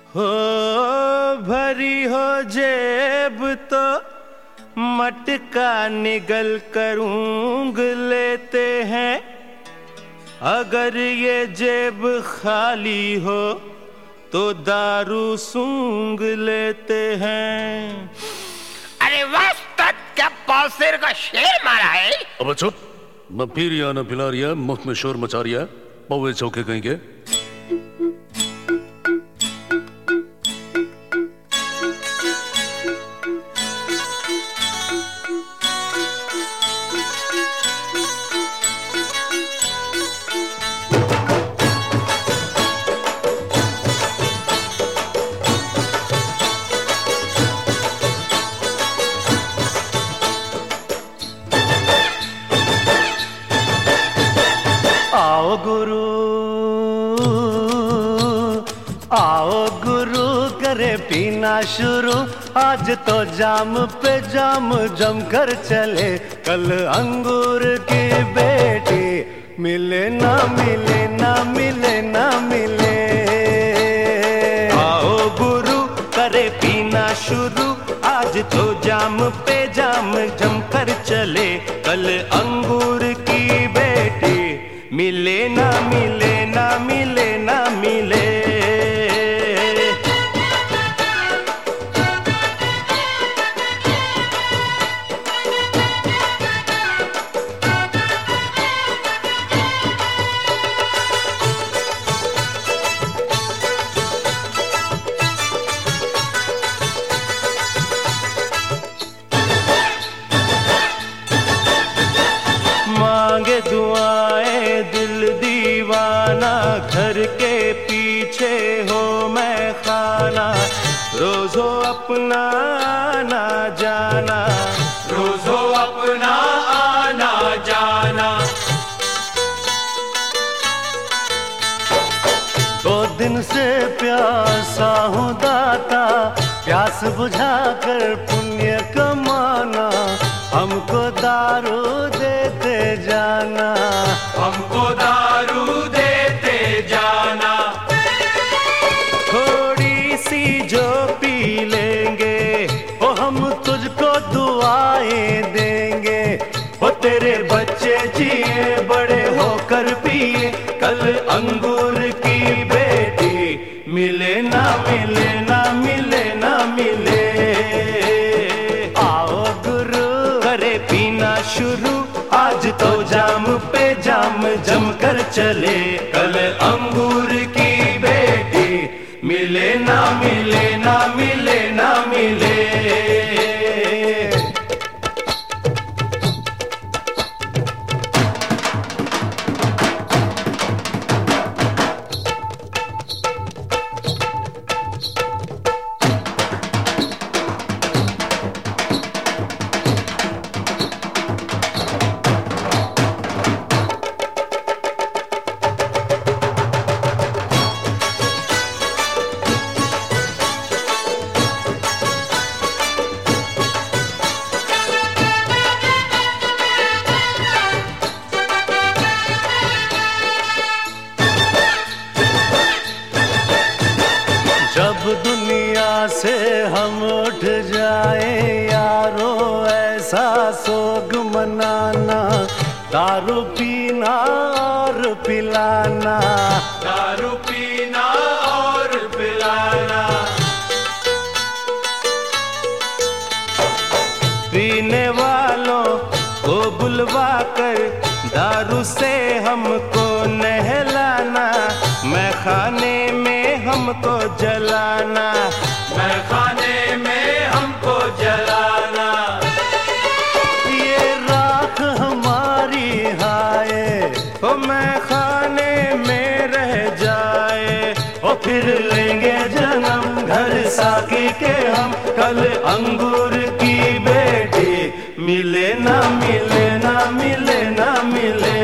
हो भरी हो जेब तो मटका निगल कर ऊँग लेते हैं, अगर ये जेब खाली हो तो दारू सूंघ लेते हैं। अरे वास्तव क्या पासेर का शेर मारा है। अब चुप, मैं पी रिया न पिला रिया, मुफ्त में शोर मचा रिया, पौवे चौके कहीं के। आओ गुरु, आओ गुरु करे पीना शुरू, आज तो जाम पे जाम जम कर चले, कल अंगूर की बेटी मिले ना मिले ना मिले ना मिले। आओ गुरु करे पीना शुरू, आज तो जाम पे जाम जम कर चले, कल अंगूर की बेटी मिले ना मिले ना मिले ना मिले। मांगे दुआएं दिल दीवाना, घर के पीछे हो मैं खाना, रोज हो अपना आना जाना, रोज हो अपना आना जाना। 2 दिन से प्यासा हूँ दाता, प्यास बुझा कर पुण्य कमाना, हमको दारू देते जाना, हमको दारू देते जाना। थोड़ी सी जो पी लेंगे वो हम तुझको दुआएं देंगे, वो तेरे बच्चे जिए बड़े होकर पिए, कल अंगूर की बेटी मिले ना मिले ना मिले ना मिले। आओ गुरु करे पीना शुरू, आज तो जाम पे जाम जम कर चले, कल अंगूर की बेटी मिले ना मिले ना मिले ना मिले। जब दुनिया से हम उठ जाए यारो, ऐसा सोग मनाना, दारू पीना और पिलाना, दारू पीना और पिलाना। पीने वालों को बुलवा कर दारू से हमको नहलाना, मैं खाने में हमको जलाना, मैं खाने में हमको जलाना। ये राख हमारी हाय ओ मैं खाने में रह जाए, ओ फिर लेंगे जन्म घर साकी के हम, कल अंगूर की बेटी मिले ना मिले ना मिले ना मिले।